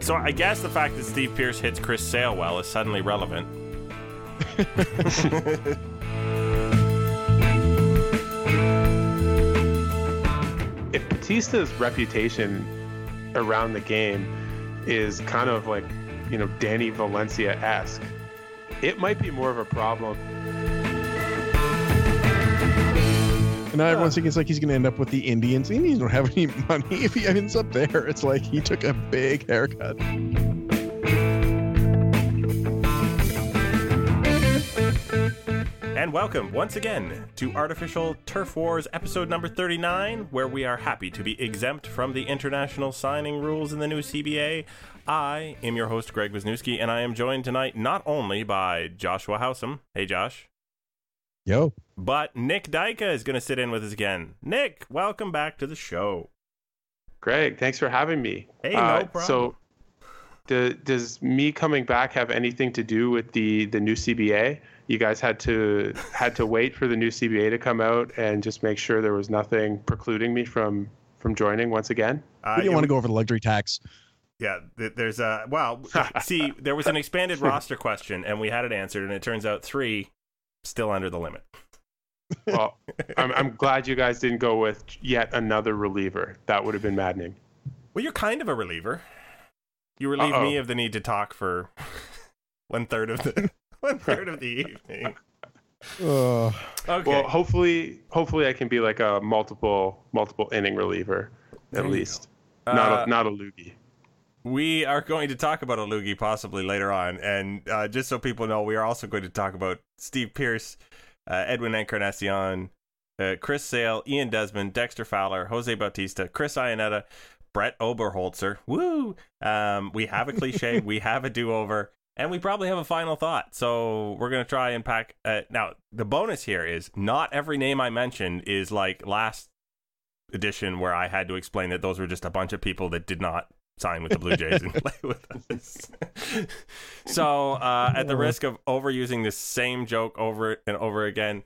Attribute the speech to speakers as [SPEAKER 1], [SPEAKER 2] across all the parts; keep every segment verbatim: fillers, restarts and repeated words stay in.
[SPEAKER 1] So I guess the fact that Steve Pearce hits Chris Sale well is suddenly relevant.
[SPEAKER 2] If Batista's reputation around the game is kind of like, you know, Danny Valencia-esque, it might be more of a problem.
[SPEAKER 3] And now everyone's thinking it's like he's going to end up with the Indians. The Indians don't have any money. If he ends up there, it's like he took a big haircut.
[SPEAKER 1] And welcome once again to Artificial Turf Wars episode number thirty-nine, where we are happy to be exempt from the international signing rules in the new C B A. I am your host, Greg Wisniewski, and I am joined tonight not only by Joshua Howsam. Hey, Josh.
[SPEAKER 3] Yo.
[SPEAKER 1] But Nick Dyka is going to sit in with us again. Nick, welcome back to the show.
[SPEAKER 2] Greg, thanks for having me.
[SPEAKER 1] Hey, no
[SPEAKER 2] uh,
[SPEAKER 1] problem.
[SPEAKER 2] So, do, does me coming back have anything to do with the, the new C B A? You guys had to had to wait for the new C B A to come out and just make sure there was nothing precluding me from from joining once again?
[SPEAKER 1] Uh,
[SPEAKER 3] We didn't want to go over the luxury tax.
[SPEAKER 1] Yeah, th- there's a... Well, see, there was an expanded roster question, and we had it answered, and it turns out three still under the limit.
[SPEAKER 2] Well, I'm, I'm glad you guys didn't go with yet another reliever. That would have been maddening.
[SPEAKER 1] Well, you're kind of a reliever. You relieve
[SPEAKER 2] Uh-oh.
[SPEAKER 1] me of the need to talk for one third of the one third of the evening.
[SPEAKER 3] Uh,
[SPEAKER 1] Okay.
[SPEAKER 2] Well, hopefully, hopefully I can be like a multiple multiple inning reliever
[SPEAKER 1] There
[SPEAKER 2] at
[SPEAKER 1] you
[SPEAKER 2] least.
[SPEAKER 1] go.
[SPEAKER 2] Not
[SPEAKER 1] Uh,
[SPEAKER 2] a, not a loogie.
[SPEAKER 1] We are going to talk about a loogie possibly later on, and uh, just so people know, we are also going to talk about Steve Pearce, uh, Edwin Encarnacion, uh, Chris Sale, Ian Desmond, Dexter Fowler, Jose Bautista, Chris Iannetta, Brett Oberholzer. Woo! Um, we have a cliche, we have a do-over, and we probably have a final thought. So we're going to try and pack... Uh, now, the bonus here is not every name I mentioned is like last edition where I had to explain that those were just a bunch of people that did not sign with the Blue Jays and play with us. So, uh, at the risk of overusing the same joke over and over again,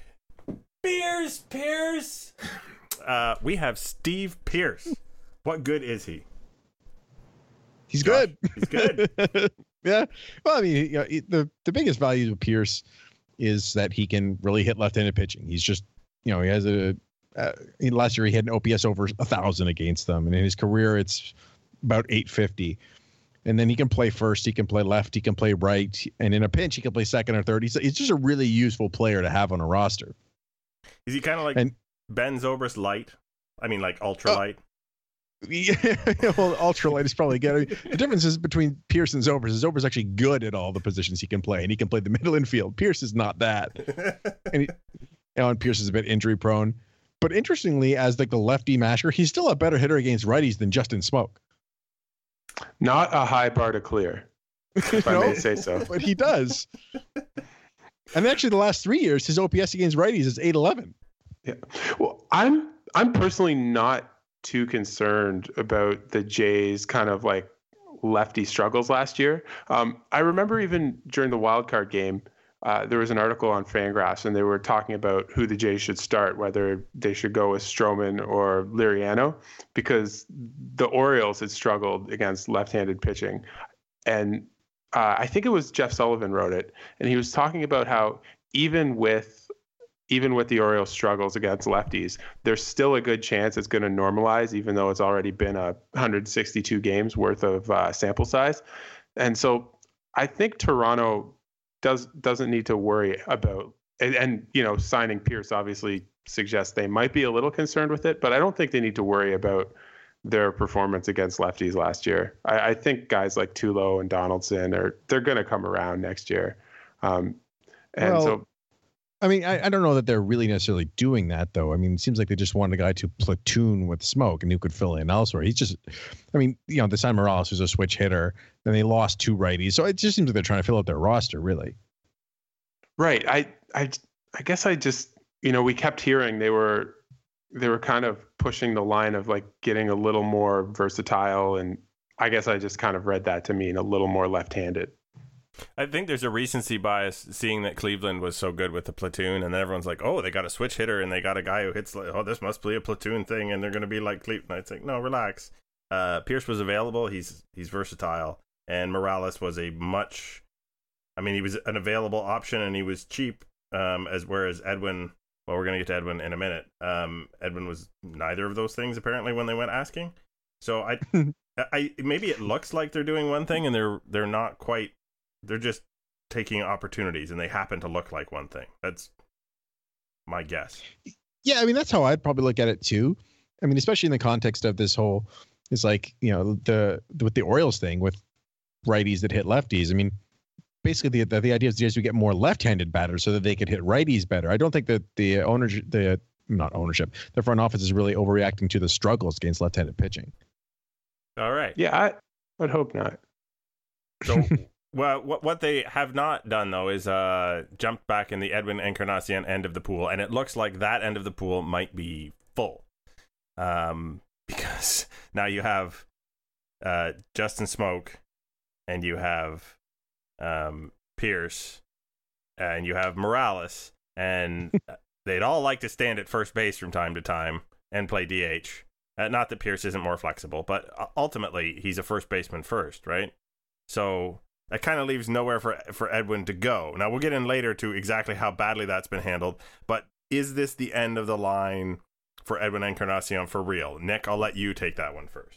[SPEAKER 1] Pierce, Pierce, uh, we have Steve Pearce. What good is he?
[SPEAKER 3] he's
[SPEAKER 1] Josh,
[SPEAKER 3] good.
[SPEAKER 1] he's good.
[SPEAKER 3] Yeah. Well, I mean, you know, it- the the biggest value of Pierce is that he can really hit left-handed pitching. He's just, you know, he has a uh, last year he had an O P S over a thousand against them, and in his career it's about eight fifty. And then he can play first, he can play left, he can play right, and in a pinch he can play second or third. He's he's just a really useful player to have on a roster.
[SPEAKER 1] Is he kind of like
[SPEAKER 3] And-
[SPEAKER 1] Ben Zobrist light? I mean, like ultra
[SPEAKER 3] Oh.
[SPEAKER 1] light?
[SPEAKER 3] Yeah, well, ultralight is probably good. I mean, the difference is between Pierce and Zobrist is Zobrist actually good at all the positions he can play, and he can play the middle infield. Pierce is not that, and, he, you know, and Pierce is a bit injury prone. But interestingly, as like the lefty masher, he's still a better hitter against righties than Justin Smoke.
[SPEAKER 2] Not a high bar to clear, if I
[SPEAKER 3] You
[SPEAKER 2] may
[SPEAKER 3] know?
[SPEAKER 2] say so.
[SPEAKER 3] But he does. And actually, the last three years, his O P S against righties is eight eleven.
[SPEAKER 2] Yeah. Well, I'm I'm personally not too concerned about the Jays' kind of like lefty struggles last year. Um, I remember even during the wild card game, uh, there was an article on Fangraphs, and they were talking about who the Jays should start, whether they should go with Stroman or Liriano, because the Orioles had struggled against left-handed pitching. And uh, I think it was Jeff Sullivan wrote it, and he was talking about how even with even with the Orioles' struggles against lefties, there's still a good chance it's going to normalize, even though it's already been a one hundred sixty-two games worth of uh, sample size. And so I think Toronto does doesn't need to worry about, and, and you know, signing Pierce obviously suggests they might be a little concerned with it, but I don't think they need to worry about their performance against lefties last year. I, I think guys like Tulo and Donaldson are they're going to come around next year. Um, and
[SPEAKER 3] Well,
[SPEAKER 2] so.
[SPEAKER 3] I mean, I, I don't know that they're really necessarily doing that, though. I mean, it seems like they just wanted a guy to platoon with Smoke and who could fill in elsewhere. He's just, I mean, you know, Desai Morales was a switch hitter, then they lost two righties. So it just seems like they're trying to fill out their roster, really.
[SPEAKER 2] Right. I, I, I guess I just, you know, we kept hearing they were, they were kind of pushing the line of like getting a little more versatile. And I guess I just kind of read that to mean a little more left-handed.
[SPEAKER 1] I think there's a recency bias seeing that Cleveland was so good with the platoon, and then everyone's like, oh, they got a switch hitter and they got a guy who hits like, oh, this must be a platoon thing and they're going to be like Cleveland. It's like, no, relax. Uh, Pierce was available. He's he's versatile, and Morales was a much. I mean, he was an available option, and he was cheap. Um, as whereas Edwin, well, we're gonna get to Edwin in a minute. Um, Edwin was neither of those things apparently when they went asking. So I, I maybe it looks like they're doing one thing, and they're they're not quite. They're just taking opportunities, and they happen to look like one thing. That's my guess.
[SPEAKER 3] Yeah, I mean, that's how I'd probably look at it too. I mean, especially in the context of this whole, it's like, you know, the with the Orioles thing with righties that hit lefties. I mean, basically the the, the idea is just we get more left-handed batters so that they could hit righties better. I don't think that the ownership, the not ownership, the front office is really overreacting to the struggles against left-handed pitching.
[SPEAKER 1] All right.
[SPEAKER 2] Yeah, I would hope not.
[SPEAKER 1] So, well, what what they have not done though is uh jump back in the Edwin Encarnacion end of the pool, and it looks like that end of the pool might be full, um, because now you have uh Justin Smoke, and you have um Pierce, and you have Morales, and they'd all like to stand at first base from time to time and play D H. Uh, not that Pierce isn't more flexible, but ultimately he's a first baseman first, right? So that kind of leaves nowhere for for Edwin to go. Now, we'll get in later to exactly how badly that's been handled, but is this the end of the line for Edwin Encarnacion for real? Nick, I'll let you take that one first.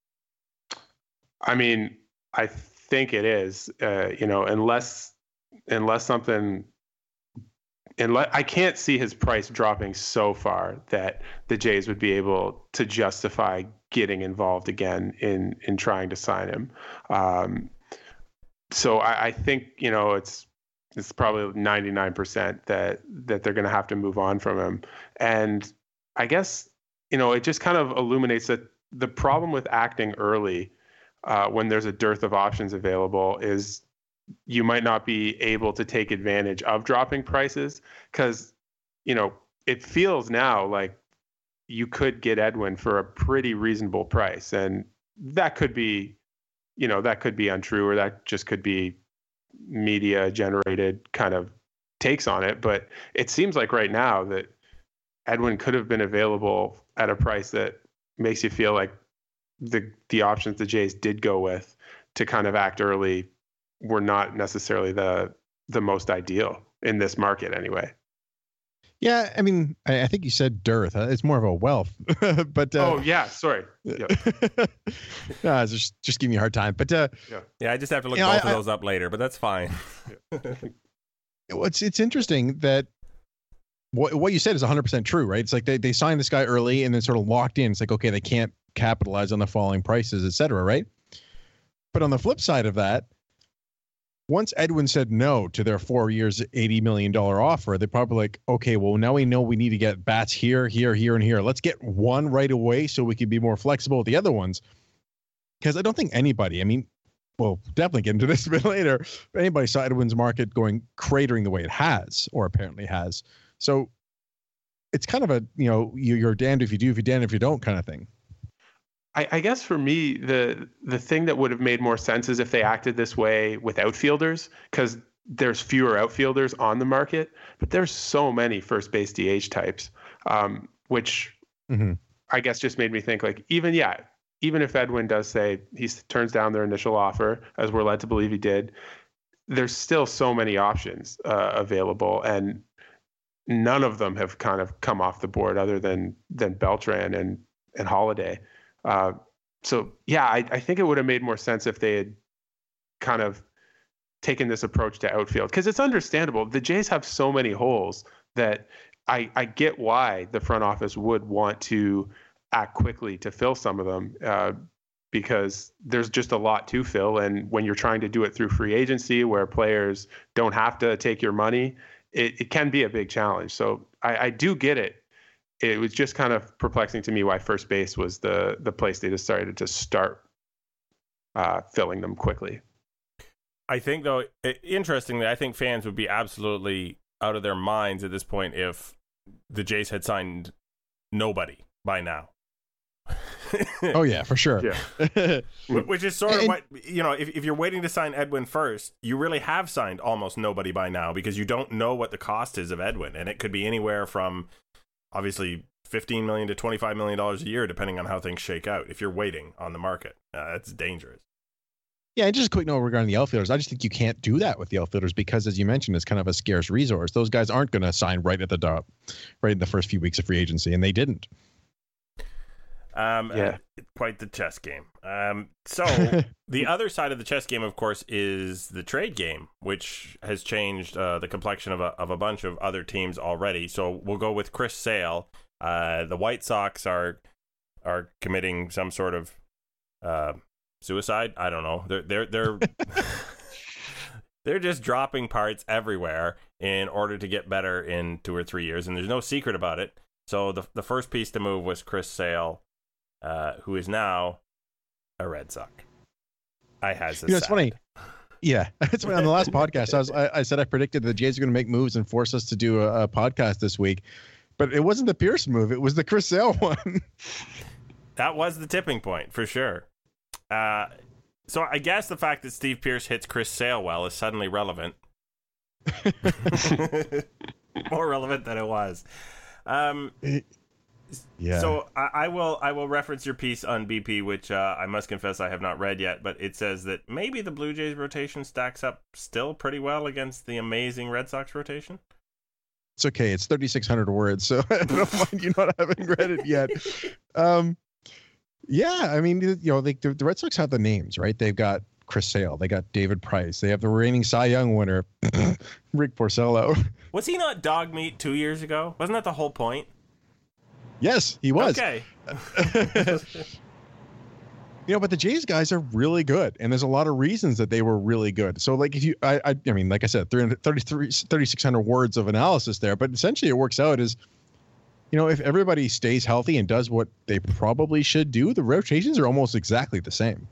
[SPEAKER 2] I mean, I think it is, uh, you know, unless unless something... Unless, I can't see his price dropping so far that the Jays would be able to justify getting involved again in in trying to sign him. Um, so I, I think, you know, it's it's probably ninety-nine percent that that they're going to have to move on from him. And I guess, you know, it just kind of illuminates that the problem with acting early uh, when there's a dearth of options available is you might not be able to take advantage of dropping prices because, you know, it feels now like you could get Edwin for a pretty reasonable price. And that could be, you know, that could be untrue, or that just could be media generated kind of takes on it. But it seems like right now that Edwin could have been available at a price that makes you feel like the, the options the Jays did go with to kind of act early were not necessarily the the most ideal in this market anyway.
[SPEAKER 3] Yeah, I mean, I, I think you said dearth. Uh, it's more of a wealth. but uh,
[SPEAKER 2] oh yeah, sorry. Yeah.
[SPEAKER 3] no, it's just just giving you a hard time. But uh,
[SPEAKER 1] yeah, yeah, I just have to look
[SPEAKER 3] you know,
[SPEAKER 1] both
[SPEAKER 3] I,
[SPEAKER 1] of those up later, but that's fine.
[SPEAKER 3] It's it's interesting that what what you said is one hundred percent true, right? It's like they they signed this guy early and then sort of locked in. It's like, okay, they can't capitalize on the falling prices, et cetera, right? But on the flip side of that, once Edwin said no to their four years, eighty million dollars offer, they're probably like, okay, well, now we know we need to get bats here, here, here, and here. Let's get one right away so we can be more flexible with the other ones. Because I don't think anybody, I mean, we'll definitely get into this a bit later, but anybody saw Edwin's market going cratering the way it has, or apparently has. So it's kind of a, you know, you're damned if you do, if you're damned if you don't kind of thing.
[SPEAKER 2] I, I guess for me, the the thing that would have made more sense is if they acted this way with outfielders, because there's fewer outfielders on the market, but there's so many first base D H types, um, which mm-hmm. I guess just made me think like, even, yeah, even if Edwin does say he turns down their initial offer, as we're led to believe he did, there's still so many options uh, available, and none of them have kind of come off the board other than than Beltran and and Holiday. Uh, so yeah, I, I think it would have made more sense if they had kind of taken this approach to outfield, because it's understandable. The Jays have so many holes that I, I get why the front office would want to act quickly to fill some of them, uh, because there's just a lot to fill. And when you're trying to do it through free agency where players don't have to take your money, it, it can be a big challenge. So I, I do get it. It was just kind of perplexing to me why first base was the the place they decided to start uh, filling them quickly.
[SPEAKER 1] I think, though, it, interestingly, I think fans would be absolutely out of their minds at this point if the Jays had signed nobody by now.
[SPEAKER 3] Oh, yeah, for sure.
[SPEAKER 2] Yeah.
[SPEAKER 1] Which is sort of
[SPEAKER 3] and,
[SPEAKER 1] what, you know, if, if you're waiting to sign Edwin first, you really have signed almost nobody by now because you don't know what the cost is of Edwin. And it could be anywhere from, obviously, fifteen million to twenty-five million dollars a year, depending on how things shake out. If you're waiting on the market, uh, that's dangerous.
[SPEAKER 3] Yeah, and just a quick note regarding the outfielders. I just think you can't do that with the outfielders because, as you mentioned, it's kind of a scarce resource. Those guys aren't going to sign right at the top, right in the first few weeks of free agency, and they didn't.
[SPEAKER 1] Um,
[SPEAKER 2] yeah.
[SPEAKER 1] uh, quite the chess game. Um, so the other side of the chess game, of course, is the trade game, which has changed uh, the complexion of a, of a bunch of other teams already. So we'll go with Chris Sale. Uh, the White Sox are are committing some sort of uh, suicide. I don't know. They're they're they're they're just dropping parts everywhere in order to get better in two or three years, and there's no secret about it. So the the first piece to move was Chris Sale. Uh, who is now a Red Sox. I has
[SPEAKER 3] You know, it's funny. Yeah, it's funny. On the last podcast, I was I, I said I predicted the Jays are going to make moves and force us to do a, a podcast this week, but it wasn't the Pierce move; it was the Chris Sale one.
[SPEAKER 1] That was the tipping point for sure. Uh, so I guess the fact that Steve Pierce hits Chris Sale well is suddenly relevant, more relevant than it was. Um,
[SPEAKER 3] Yeah.
[SPEAKER 1] So I, I will I will reference your piece on B P, which uh, I must confess I have not read yet, but it says that maybe the Blue Jays rotation stacks up still pretty well against the amazing Red Sox rotation.
[SPEAKER 3] It's okay. It's thirty-six hundred words, so I don't mind you not having read it yet. Um, yeah, I mean, you know, they, the, the Red Sox have the names, right? They've got Chris Sale, they got David Price, they have the reigning Cy Young winner, Rick Porcello.
[SPEAKER 1] Was he not dog meat two years ago? Wasn't that the whole point?
[SPEAKER 3] Yes, he was.
[SPEAKER 1] Okay.
[SPEAKER 3] You know, but the Jays guys are really good, and there's a lot of reasons that they were really good. So, like, if you, I, I, I mean, like I said, thirty-six hundred words of analysis there, but essentially it works out as, you know, if everybody stays healthy and does what they probably should do, the rotations are almost exactly the same.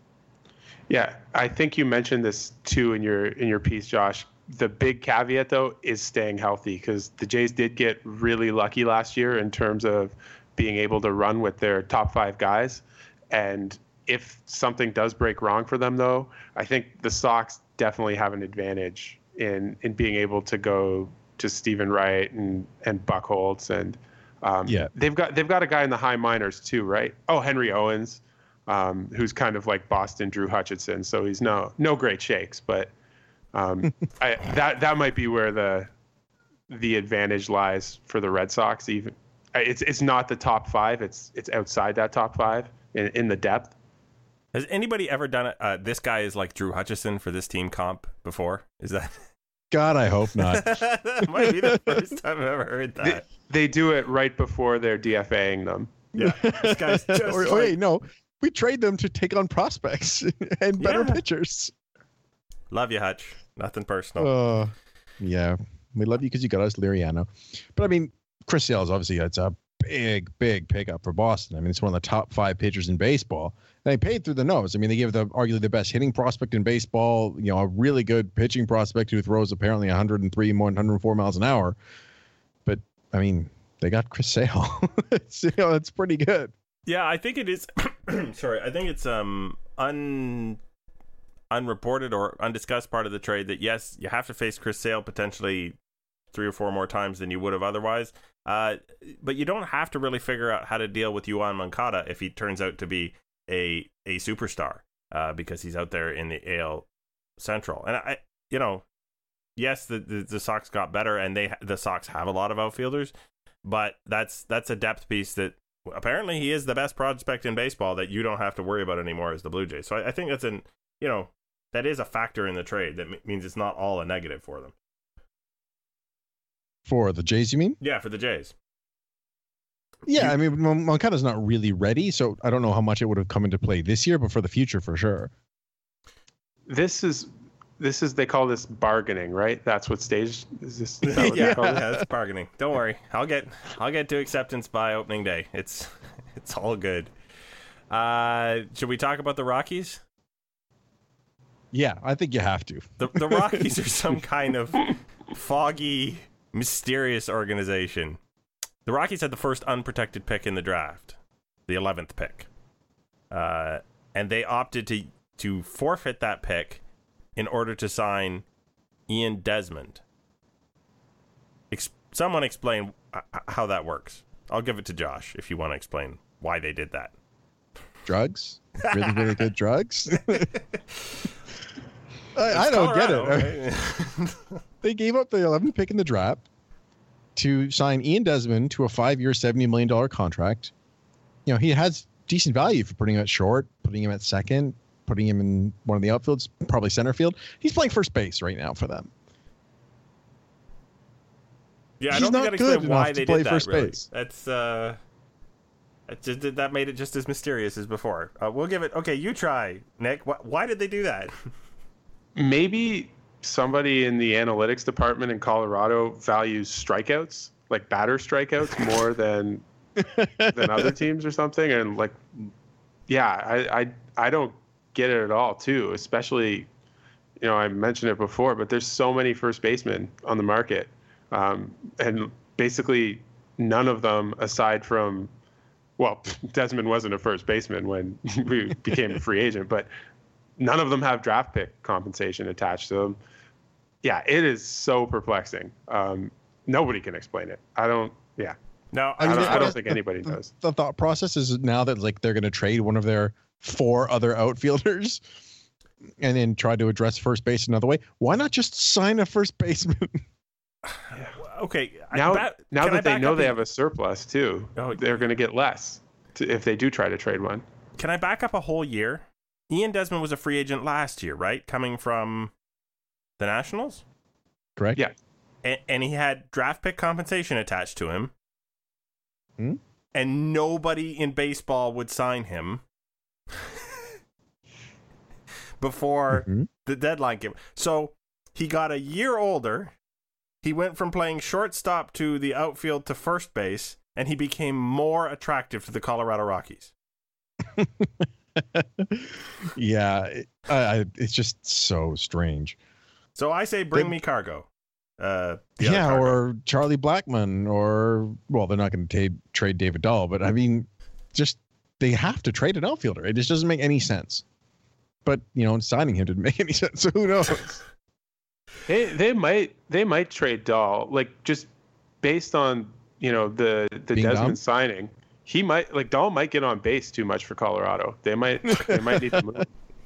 [SPEAKER 2] Yeah, I think you mentioned this too in your in your piece, Josh. The big caveat, though, is staying healthy, because the Jays did get really lucky last year in terms of being able to run with their top five guys. And if something does break wrong for them, though, I think the Sox definitely have an advantage in in being able to go to Stephen Wright and and Buchholz, and um,
[SPEAKER 3] yeah,
[SPEAKER 2] they've got they've got a guy in the high minors too, right? Oh, Henry Owens, um, who's kind of like Boston Drew Hutchinson, so he's no no great shakes, but. Um, I, that that might be where the the advantage lies for the Red Sox. Even it's it's not the top five; it's it's outside that top five in, in the depth.
[SPEAKER 1] Has anybody ever done it? Uh, this guy is like Drew Hutchison for this team comp before. Is that?
[SPEAKER 3] God, I hope not.
[SPEAKER 1] That might be the first time I've ever heard that.
[SPEAKER 2] They, they do it right before they're DFAing them.
[SPEAKER 1] Yeah, this guy's just
[SPEAKER 3] or,
[SPEAKER 1] like...
[SPEAKER 3] oh, wait, no, we trade them to take on prospects and better
[SPEAKER 1] Yeah.
[SPEAKER 3] pitchers.
[SPEAKER 1] Love you, Hutch. Nothing personal.
[SPEAKER 3] Uh, yeah, we love you because you got us Liriano. But I mean, Chris Sale is obviously it's a big, big pickup for Boston. I mean, it's one of the top five pitchers in baseball. And they paid through the nose. I mean, they gave the arguably the best hitting prospect in baseball. You know, a really good pitching prospect who throws apparently one hundred three, one hundred four miles an hour. But I mean, they got Chris Sale. it's, you know, it's pretty good.
[SPEAKER 1] Yeah, I think it is. Sorry, I think it's um un. unreported or undiscussed part of the trade that, yes, you have to face Chris Sale potentially three or four more times than you would have otherwise. Uh, but you don't have to really figure out how to deal with Yoan Moncada if he turns out to be a a superstar uh, because he's out there in the A L Central. And I, you know, yes, the, the the Sox got better, and they the Sox have a lot of outfielders, but that's that's a depth piece that apparently he is the best prospect in baseball that you don't have to worry about anymore as the Blue Jays. So I, I think that's an you know. That is a factor in the trade. That m- means it's not all a negative for them.
[SPEAKER 3] For the Jays, you mean?
[SPEAKER 1] Yeah, for the Jays.
[SPEAKER 3] Yeah,
[SPEAKER 1] You-
[SPEAKER 3] I mean, Mon- Moncada's not really ready, so I don't know how much it would have come into play this year, but for the future, for sure.
[SPEAKER 2] This is this is they call this bargaining, right? That's what stage is this? Is that what
[SPEAKER 1] yeah,
[SPEAKER 2] they call it?
[SPEAKER 1] yeah, that's bargaining. Don't worry, I'll get I'll get to acceptance by opening day. It's it's all good. Uh, should we talk about the Rockies?
[SPEAKER 3] Yeah, I think you have to.
[SPEAKER 1] The the Rockies are some kind of foggy, mysterious organization. The Rockies had the first unprotected pick in the draft, the eleventh pick, uh, and they opted to to forfeit that pick in order to sign Ian Desmond. Ex- someone explain uh, how that works. I'll give it to Josh if you want to explain why they did that.
[SPEAKER 3] Drugs, really, really good drugs. I, I don't
[SPEAKER 1] Colorado,
[SPEAKER 3] get it.
[SPEAKER 1] right?
[SPEAKER 3] They gave up the eleventh pick in the draft to sign Ian Desmond to a five-year, seventy million dollars contract. You know, he has decent value for putting him at short, putting him at second, putting him in one of the outfields, probably center field. He's playing first base right now for them.
[SPEAKER 1] Yeah, I
[SPEAKER 3] He's
[SPEAKER 1] don't think
[SPEAKER 3] not
[SPEAKER 1] that
[SPEAKER 3] good
[SPEAKER 1] explains why
[SPEAKER 3] enough to
[SPEAKER 1] they
[SPEAKER 3] play
[SPEAKER 1] did that.
[SPEAKER 3] first
[SPEAKER 1] Really.
[SPEAKER 3] base.
[SPEAKER 1] That's uh, that just did that made it just as mysterious as before. Uh, we'll give it. Okay, you try, Nick. Wh- why did they do that?
[SPEAKER 2] Maybe somebody in the analytics department in Colorado values strikeouts, like batter strikeouts, more than than other teams or something. And like, yeah, I, I I don't get it at all too. Especially, you know, I mentioned it before, but there's so many first basemen on the market, um, and basically none of them, aside from, well, Desmond wasn't a first baseman when we became a free agent, but none of them have draft pick compensation attached to them. Yeah, it is so perplexing. Um, nobody can explain it. I don't. Yeah.
[SPEAKER 1] No,
[SPEAKER 2] I,
[SPEAKER 3] mean,
[SPEAKER 2] don't,
[SPEAKER 3] I
[SPEAKER 2] I don't
[SPEAKER 3] guess
[SPEAKER 2] think
[SPEAKER 3] the-
[SPEAKER 2] anybody
[SPEAKER 3] the,
[SPEAKER 2] knows.
[SPEAKER 3] The thought process is now that like they're going to trade one of their four other outfielders and then try to address first base another way. Why not just sign a first baseman?
[SPEAKER 1] okay. I-
[SPEAKER 2] Now,
[SPEAKER 1] back-
[SPEAKER 2] now
[SPEAKER 1] can I
[SPEAKER 2] that they
[SPEAKER 1] back
[SPEAKER 2] know
[SPEAKER 1] up
[SPEAKER 2] they
[SPEAKER 1] a-
[SPEAKER 2] have a surplus too,
[SPEAKER 1] Oh,
[SPEAKER 2] they're going to get less to, if they do try to trade one.
[SPEAKER 1] Can I back up a whole year? Ian Desmond was a free agent last year, right? Coming from the Nationals?
[SPEAKER 3] Correct?
[SPEAKER 2] Yeah.
[SPEAKER 1] And, and he had draft pick compensation attached to him.
[SPEAKER 3] Hmm?
[SPEAKER 1] And nobody in baseball would sign him before
[SPEAKER 3] Mhm.
[SPEAKER 1] the deadline came. So he got a year older. He went from playing shortstop to the outfield to first base, and he became more attractive to the Colorado Rockies.
[SPEAKER 3] Yeah, it, I, I, it's just so strange.
[SPEAKER 1] So I say, bring
[SPEAKER 3] They-
[SPEAKER 1] me Cargo. Uh, the other
[SPEAKER 3] Yeah,
[SPEAKER 1] Cargo.
[SPEAKER 3] or Charlie Blackmon, or well, they're not going to trade David Dahl, but I mean, just they have to trade an outfielder. It just doesn't make any sense. But you know, signing him didn't make any sense. So who knows?
[SPEAKER 2] They they might they might trade Dahl, like just based on, you know, the the
[SPEAKER 3] Being
[SPEAKER 2] Desmond
[SPEAKER 3] dumb?
[SPEAKER 2] signing. He might like Dahl might get on base too much for Colorado. They might they might need to move.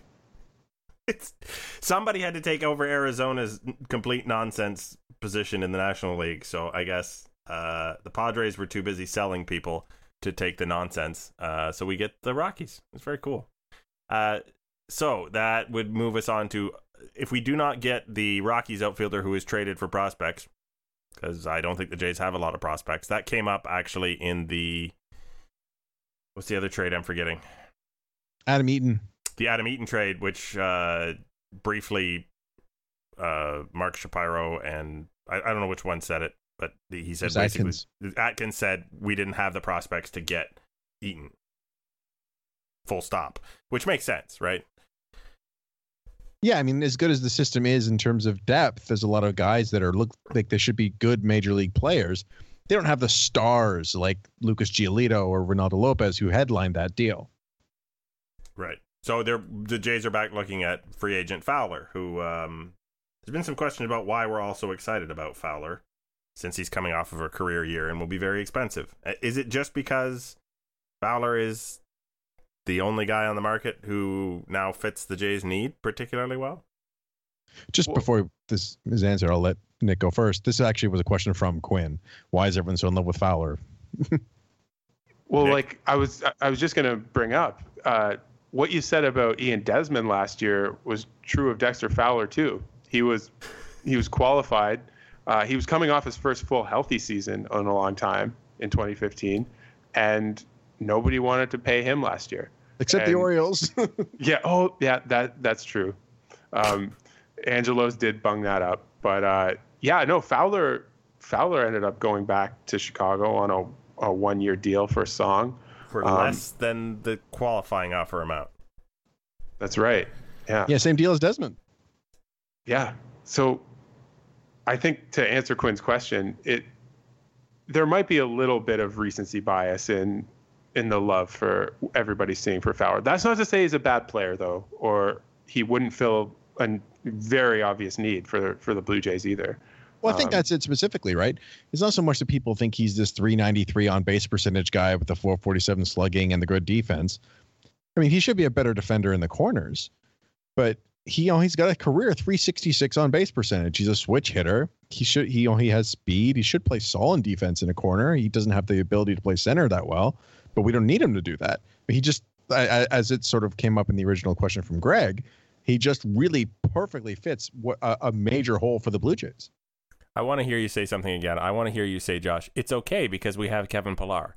[SPEAKER 1] It's, somebody had to take over Arizona's complete nonsense position in the National League. So I guess uh, the Padres were too busy selling people to take the nonsense. Uh, so we get the Rockies. It's very cool. Uh, so that would move us on to, if we do not get the Rockies outfielder who is traded for prospects, because I don't think the Jays have a lot of prospects. That came up actually in the, what's the other trade I'm forgetting?
[SPEAKER 3] Adam Eaton.
[SPEAKER 1] The Adam Eaton trade, which uh, briefly uh, Mark Shapiro and I, I don't know which one said it, but the, he said
[SPEAKER 3] It was
[SPEAKER 1] basically
[SPEAKER 3] Atkins.
[SPEAKER 1] Atkins said we didn't have the prospects to get Eaton. Full stop, which makes sense, right?
[SPEAKER 3] Yeah, I mean, as good as the system is in terms of depth, there's a lot of guys that are look like they should be good major league players. They don't have the stars like Lucas Giolito or Ronaldo Lopez who headlined that deal.
[SPEAKER 1] Right. So they're the Jays are back looking at free agent Fowler, who um, there's been some questions about why we're all so excited about Fowler since he's coming off of a career year and will be very expensive. Is it just because Fowler is the only guy on the market who now fits the Jays' need particularly well?
[SPEAKER 3] Just
[SPEAKER 2] Well-
[SPEAKER 3] before this is answered, I'll let Nick go first. This actually was a question from Quinn. Why is everyone so in love with Fowler?
[SPEAKER 2] Well,
[SPEAKER 1] Nick?
[SPEAKER 2] like I was I was just gonna bring up uh, what you said about Ian Desmond last year was true of Dexter Fowler too. He was he was qualified. Uh, he was coming off his first full healthy season in a long time in twenty fifteen, and nobody wanted to pay him last year.
[SPEAKER 3] Except the
[SPEAKER 2] And-
[SPEAKER 3] Orioles.
[SPEAKER 2] Yeah. Oh, yeah. That that's true. Um, Angelos did bung that up, but uh, yeah, no. Fowler Fowler ended up going back to Chicago on a, a one year deal for Song.
[SPEAKER 1] For
[SPEAKER 2] Um,
[SPEAKER 1] less than the qualifying offer amount.
[SPEAKER 2] That's right. Yeah.
[SPEAKER 3] Yeah, same deal as Desmond.
[SPEAKER 2] Yeah. So I think to answer Quinn's question, it there might be a little bit of recency bias in in the love for everybody seeing for Fowler. That's not to say he's a bad player though, or he wouldn't fill a very obvious need for for the Blue Jays either.
[SPEAKER 3] Well, I think
[SPEAKER 2] Um,
[SPEAKER 3] that's it specifically, right? It's not so much that people think he's this three ninety-three on base percentage guy with the four forty-seven slugging and the good defense. I mean, he should be a better defender in the corners, but he, you know, he's got a career three sixty-six on base percentage. He's a switch hitter. He should, he, you know, he has speed. He should play solid defense in a corner. He doesn't have the ability to play center that well, but we don't need him to do that. But he just, as it sort of came up in the original question from Greg, he just really perfectly fits a, a major hole for the Blue Jays.
[SPEAKER 1] I want to hear you say something again. I want to hear you say, Josh, it's okay because we have Kevin Pillar.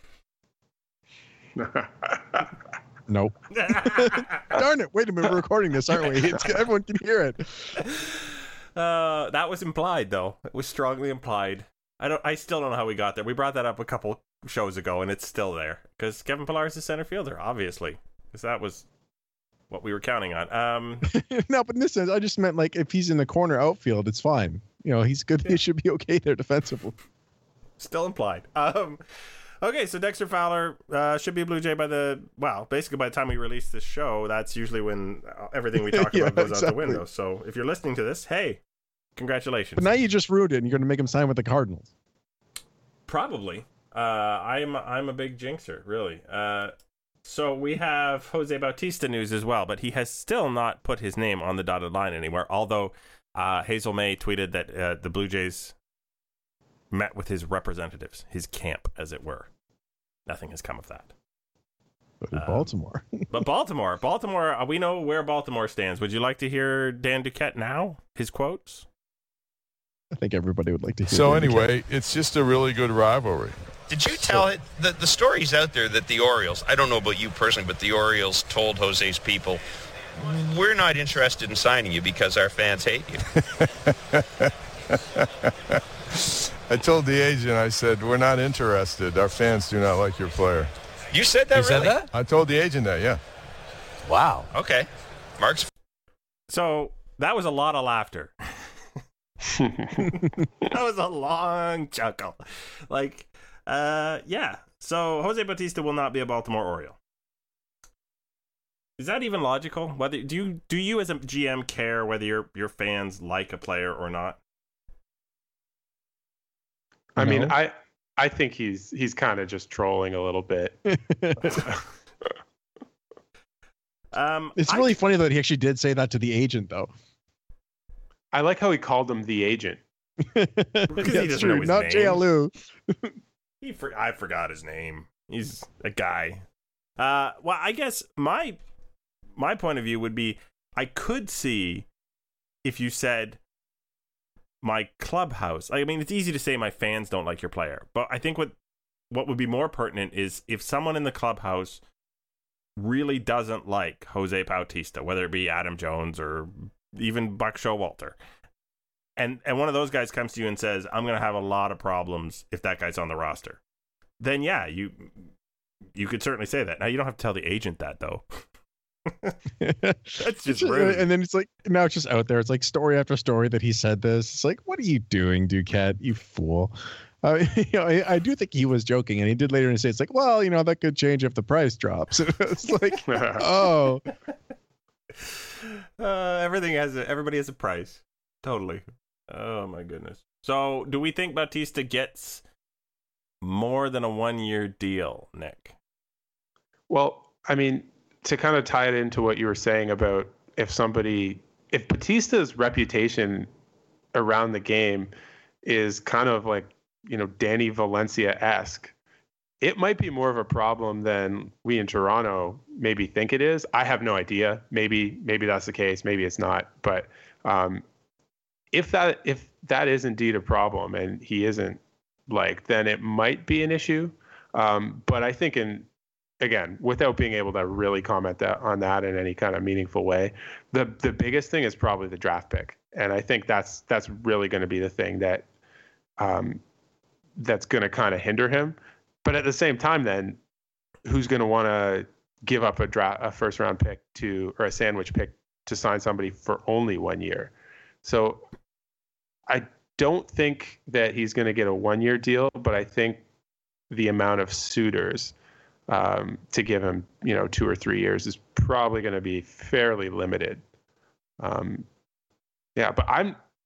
[SPEAKER 3] Nope. Darn it. Wait a minute. We're recording this, aren't we? It's, everyone can hear it.
[SPEAKER 1] Uh, that was implied, though. It was strongly implied. I don't. I still don't know how we got there. We brought that up a couple shows ago, and it's still there. Because Kevin Pillar is a center fielder, obviously. Because that was what we were counting on. Um,
[SPEAKER 3] no, but in this sense, I just meant, like, if he's in the corner outfield, it's fine. You know, he's good. Yeah. He should be okay there defensively.
[SPEAKER 1] Still implied. Um, okay, so Dexter Fowler uh, should be a Blue Jay by the, well, basically by the time we release this show, that's usually when everything we talk
[SPEAKER 3] yeah,
[SPEAKER 1] about goes
[SPEAKER 3] exactly.
[SPEAKER 1] out the window. So if you're listening to this, hey, congratulations.
[SPEAKER 3] But now you just ruined it, and you're going to make him sign with the Cardinals.
[SPEAKER 1] Probably. Uh, I'm I'm a big jinxer, really. Uh, so we have Jose Bautista news as well, but he has still not put his name on the dotted line anywhere, although uh, Hazel May tweeted that uh, the Blue Jays met with his representatives, his camp, as it were. Nothing has come of that.
[SPEAKER 3] But
[SPEAKER 1] um,
[SPEAKER 3] Baltimore.
[SPEAKER 1] but Baltimore. Baltimore, uh, we know where Baltimore stands. Would you like to hear Dan Duquette now? His quotes?
[SPEAKER 3] I think everybody would like to hear
[SPEAKER 4] So
[SPEAKER 3] Dan
[SPEAKER 4] anyway,
[SPEAKER 3] Duquette.
[SPEAKER 4] It's just a really good rivalry.
[SPEAKER 5] Did you tell it? The, the story's out there that the Orioles, I don't know about you personally, but the Orioles told Jose's people, we're not interested in signing you because our fans hate you.
[SPEAKER 4] I told the agent, I said, we're not interested. Our fans do not like your player.
[SPEAKER 5] You said that,
[SPEAKER 6] you
[SPEAKER 5] really?
[SPEAKER 6] said that?
[SPEAKER 4] I told the agent that, yeah.
[SPEAKER 6] Wow.
[SPEAKER 5] Okay. Mark's.
[SPEAKER 1] So that was a lot of laughter. That was a long chuckle. Like, uh, yeah. So Jose Bautista will not be a Baltimore Oriole. Is that even logical? Whether do you do you as a G M care whether your your fans like a player or not?
[SPEAKER 2] I
[SPEAKER 3] No.
[SPEAKER 2] mean, I I think he's he's kind of just trolling a little bit.
[SPEAKER 1] Um,
[SPEAKER 3] It's
[SPEAKER 1] I-
[SPEAKER 3] really funny that he actually did say that to the agent, though.
[SPEAKER 2] I like how he called him the agent.
[SPEAKER 1] he
[SPEAKER 3] That's
[SPEAKER 1] doesn't
[SPEAKER 3] true.
[SPEAKER 1] know his
[SPEAKER 3] Not
[SPEAKER 1] name.
[SPEAKER 3] J L U.
[SPEAKER 1] He for, I forgot his name. He's a guy. Uh, well, I guess my my point of view would be I could see if you said my clubhouse. I mean, it's easy to say my fans don't like your player, but I think what what would be more pertinent is if someone in the clubhouse really doesn't like Jose Bautista, whether it be Adam Jones or even Buck Showalter. And and one of those guys comes to you and says, I'm going to have a lot of problems if that guy's on the roster. Then, yeah, you you could certainly say that. Now, you don't have to tell the agent that, though. That's just rude.
[SPEAKER 3] And then it's like, now it's just out there. It's like story after story that he said this. It's like, what are you doing, Duquette? You fool. Uh, you know, I, I do think he was joking, and he did later say, it's like, well, you know, that could change if the price drops. It's like, oh.
[SPEAKER 1] Uh, everything has a, everybody has a price. Totally. Oh, my goodness. So, do we think Bautista gets more than a one-year deal, Nick?
[SPEAKER 2] Well, I mean, to kind of tie it into what you were saying about if somebody, if Batista's reputation around the game is kind of like, you know, Danny Valencia-esque, it might be more of a problem than we in Toronto maybe think it is. I have no idea. Maybe, maybe that's the case. Maybe it's not. But um, if that, if that is indeed a problem and he isn't like, then it might be an issue. Um, but I think in, again, without being able to really comment that on that in any kind of meaningful way, the the biggest thing is probably the draft pick, and I think that's that's really going to be the thing that um, that's going to kind of hinder him. But at the same time, then who's going to want to give up a draft a first round pick to or a sandwich pick to sign somebody for only one year? So I don't think that he's going to get a one year deal, but I think the amount of suitors Um, to give him, you know, two or three years is probably going to be fairly limited. Um, yeah, but I'm,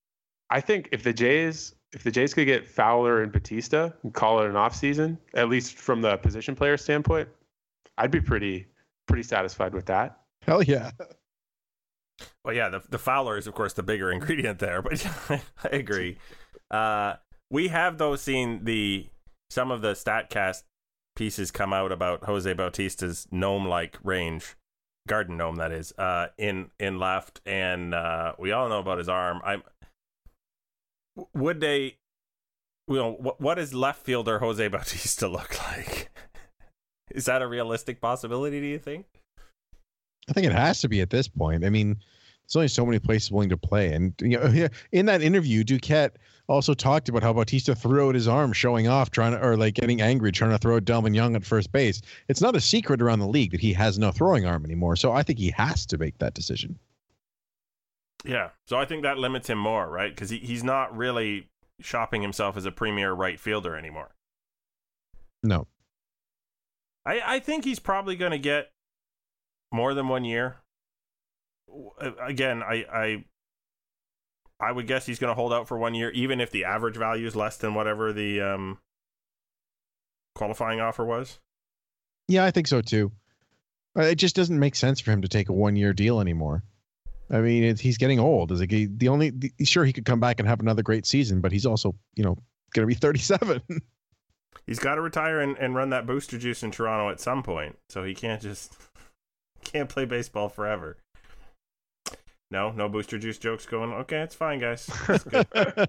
[SPEAKER 2] I think if the Jays if the Jays could get Fowler and Batista and call it an off season, at least from the position player standpoint, I'd be pretty pretty satisfied with that.
[SPEAKER 3] Hell yeah.
[SPEAKER 1] Well, yeah, the the Fowler is of course the bigger ingredient there, but I agree. Uh, we have though seen the some of the StatCast pieces come out about Jose Bautista's gnome-like range, garden gnome that is, uh, in in left, and uh, we all know about his arm. I'm would they, you know, what what does left fielder Jose Bautista look like? Is that a realistic possibility? Do you think?
[SPEAKER 3] I think it has to be at this point. I mean, there's only so many places willing to play. And you know, in that interview, Duquette also talked about how Bautista threw out his arm, showing off, trying to, or like getting angry, trying to throw at Delvin Young at first base. It's not a secret around the league that he has no throwing arm anymore. So I think he has to make that decision.
[SPEAKER 1] Yeah. So I think that limits him more, right? Because he, he's not really shopping himself as a premier right fielder anymore.
[SPEAKER 3] No.
[SPEAKER 1] I, I think he's probably going to get more than one year. Again, I I, I would guess he's going to hold out for one year, even if the average value is less than whatever the um, qualifying offer was.
[SPEAKER 3] Yeah, I think so too. It just doesn't make sense for him to take a one-year deal anymore. I mean, it's, he's getting old. Is it the only? The, sure, he could come back and have another great season, but he's also, you know, going to be thirty-seven.
[SPEAKER 1] He's got to retire and, and run that booster juice in Toronto at some point, so he can't just can't play baseball forever. No, no booster juice jokes going. Okay, it's fine, guys. It's good.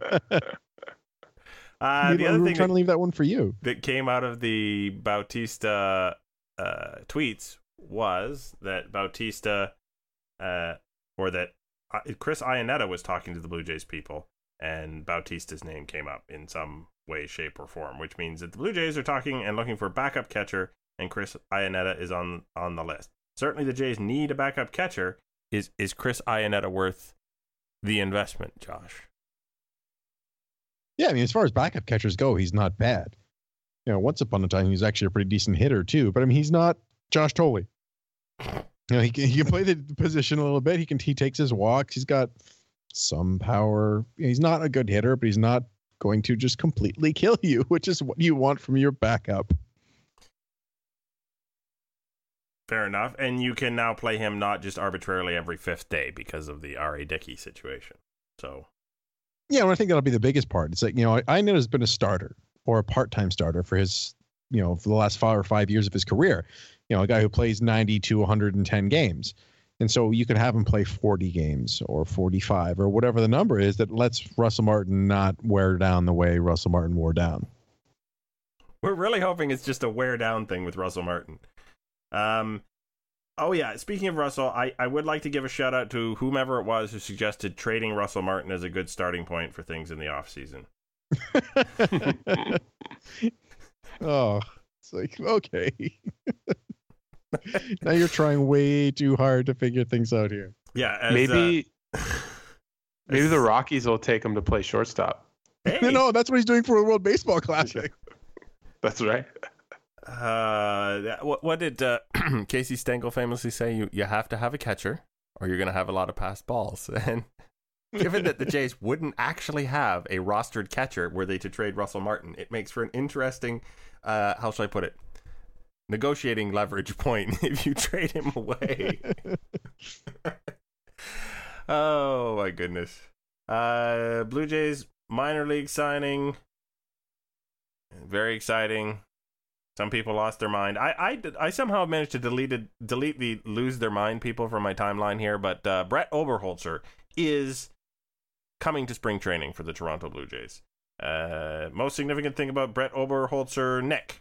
[SPEAKER 1] uh, the other
[SPEAKER 3] we were
[SPEAKER 1] thing
[SPEAKER 3] trying
[SPEAKER 1] that,
[SPEAKER 3] to leave that one for you.
[SPEAKER 1] that came out of the Bautista uh, tweets was that Bautista, uh, or that uh, Chris Iannetta was talking to the Blue Jays people, and Bautista's name came up in some way, shape, or form, which means that the Blue Jays are talking and looking for a backup catcher, and Chris Iannetta is on on the list. Certainly, the Jays need a backup catcher. Is is Chris Iannetta worth the investment, Josh?
[SPEAKER 3] Yeah, I mean, as far as backup catchers go, he's not bad. You know, once upon a time, he was actually a pretty decent hitter too. But I mean, he's not Josh Tolley. You know, he can, he can play the position a little bit. He can he takes his walks. He's got some power. He's not a good hitter, but he's not going to just completely kill you, which is what you want from your backup.
[SPEAKER 1] Fair enough. And you can now play him not just arbitrarily every fifth day because of the R A. Dickey situation. So,
[SPEAKER 3] yeah, well, I think that'll be the biggest part. It's like, you know, I know has been a starter or a part-time starter for his, you know, for the last five or five years of his career. You know, a guy who plays ninety to one hundred ten games. And so you could have him play forty games or forty-five or whatever the number is that lets Russell Martin not wear down the way Russell Martin wore down.
[SPEAKER 1] We're really hoping it's just a wear down thing with Russell Martin. Um, oh yeah, speaking of Russell, I, I would like to give a shout out to whomever it was who suggested trading Russell Martin as a good starting point for things in the offseason.
[SPEAKER 3] Oh, it's like, okay. Now you're trying way too hard to figure things out here.
[SPEAKER 1] Yeah, as,
[SPEAKER 2] maybe
[SPEAKER 1] uh,
[SPEAKER 2] maybe the Rockies will take him to play shortstop.
[SPEAKER 1] Hey.
[SPEAKER 3] No, no, that's what he's doing for the World Baseball Classic.
[SPEAKER 2] That's right.
[SPEAKER 1] Uh, what, what did uh, Casey Stengel famously say? You you have to have a catcher, or you're going to have a lot of passed balls. And given that the Jays wouldn't actually have a rostered catcher were they to trade Russell Martin, it makes for an interesting, uh, how shall I put it, negotiating leverage point if you trade him away. Oh my goodness. Uh, Blue Jays minor league signing, very exciting. Some people lost their mind. I, I, I somehow managed to delete it, delete the lose their mind people from my timeline here, but uh, Brett Oberholzer is coming to spring training for the Toronto Blue Jays. Uh, most significant thing about Brett Oberholzer, Nick.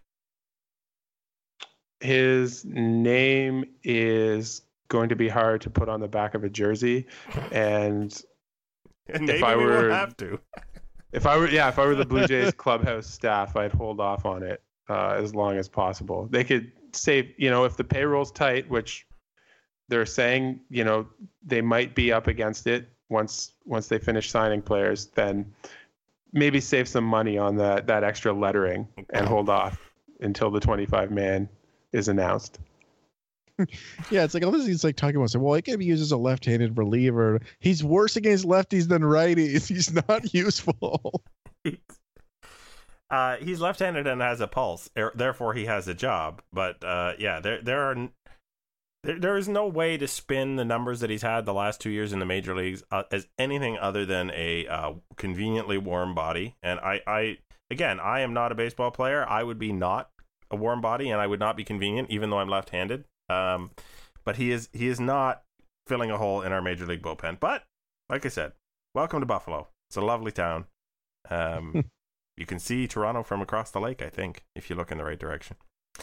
[SPEAKER 2] His name is going to be hard to put on the back of a jersey, and,
[SPEAKER 1] and maybe
[SPEAKER 2] if I
[SPEAKER 1] we
[SPEAKER 2] were,
[SPEAKER 1] won't have to.
[SPEAKER 2] if I were, yeah, if I were the Blue Jays clubhouse staff, I'd hold off on it. Uh, as long as possible. They could save, you know, if the payroll's tight, which they're saying, you know, they might be up against it once once they finish signing players, then maybe save some money on that that extra lettering and hold off until the twenty-five man is announced.
[SPEAKER 3] Yeah, it's like obviously he's like talking about saying, well, he can be used as a left-handed reliever. He's worse against lefties than righties. He's not useful.
[SPEAKER 1] Uh, he's left-handed and has a pulse, er- therefore he has a job. But uh, yeah, there there are n- there, there is no way to spin the numbers that he's had the last two years in the major leagues uh, as anything other than a uh, conveniently warm body. And I, I again, I am not a baseball player. I would be not a warm body, and I would not be convenient, even though I'm left-handed. Um, but he is he is not filling a hole in our major league bullpen. But like I said, welcome to Buffalo. It's a lovely town. Um, you can see Toronto from across the lake, I think, if you look in the right direction.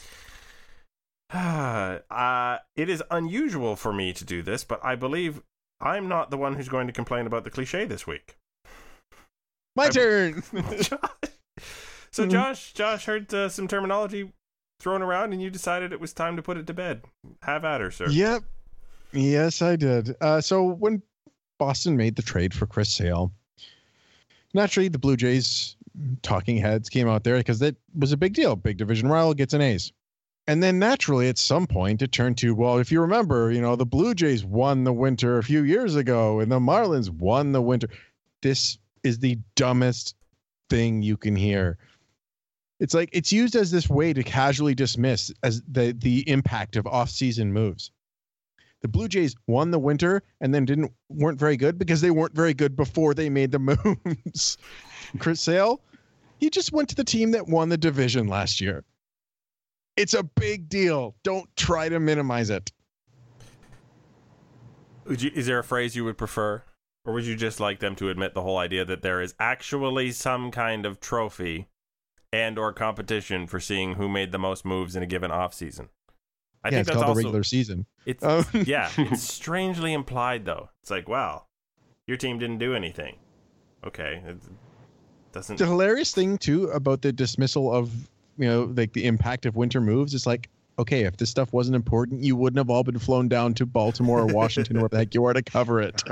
[SPEAKER 1] uh, it is unusual for me to do this, but I believe I'm not the one who's going to complain about the cliche this week.
[SPEAKER 3] My
[SPEAKER 1] I'm,
[SPEAKER 3] turn.
[SPEAKER 1] So Josh, Josh heard uh, some terminology thrown around, and you decided it was time to put it to bed. Have at her, sir.
[SPEAKER 3] Yep. Yes, I did. Uh, so when Boston made the trade for Chris Sale, naturally the Blue Jays talking heads came out there because that was a big deal. Big division rival gets an ace. And then naturally at some point it turned to, well, if you remember, you know, the Blue Jays won the winter a few years ago and the Marlins won the winter. This is the dumbest thing you can hear. It's like it's used as this way to casually dismiss as the the impact of off-season moves. The Blue Jays won the winter and then didn't weren't very good because they weren't very good before they made the moves. Chris Sale, he just went to the team that won the division last year. It's a big deal. Don't try to minimize it.
[SPEAKER 1] Would you, is there a phrase you would prefer? Or would you just like them to admit the whole idea that there is actually some kind of trophy and or competition for seeing who made the most moves in a given offseason? I
[SPEAKER 3] yeah,
[SPEAKER 1] think
[SPEAKER 3] it's
[SPEAKER 1] that's
[SPEAKER 3] called
[SPEAKER 1] also
[SPEAKER 3] the regular season.
[SPEAKER 1] It's
[SPEAKER 3] um.
[SPEAKER 1] yeah, it's strangely implied though. It's like, wow, your team didn't do anything. Okay, it doesn't.
[SPEAKER 3] The hilarious thing too about the dismissal of, you know, like the impact of winter moves is like, okay, if this stuff wasn't important, you wouldn't have all been flown down to Baltimore or Washington or where the heck you are to cover it.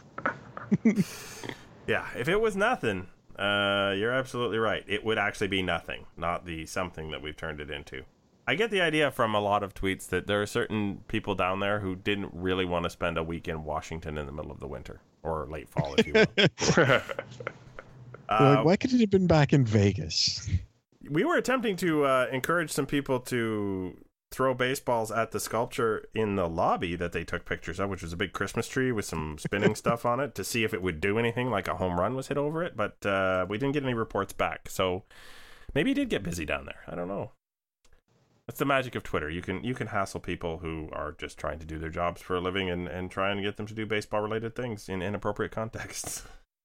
[SPEAKER 1] Yeah, if it was nothing, uh, you're absolutely right. It would actually be nothing, not the something that we've turned it into. I get the idea from a lot of tweets that there are certain people down there who didn't really want to spend a week in Washington in the middle of the winter or late fall, if you will. uh,
[SPEAKER 3] like, why could it have been back in Vegas?
[SPEAKER 1] We were attempting to uh, encourage some people to throw baseballs at the sculpture in the lobby that they took pictures of, which was a big Christmas tree with some spinning stuff on it, to see if it would do anything, like a home run was hit over it. But uh, we didn't get any reports back. So maybe it did get busy down there. I don't know. That's the magic of Twitter. You can you can hassle people who are just trying to do their jobs for a living and, and try and get them to do baseball-related things in inappropriate contexts.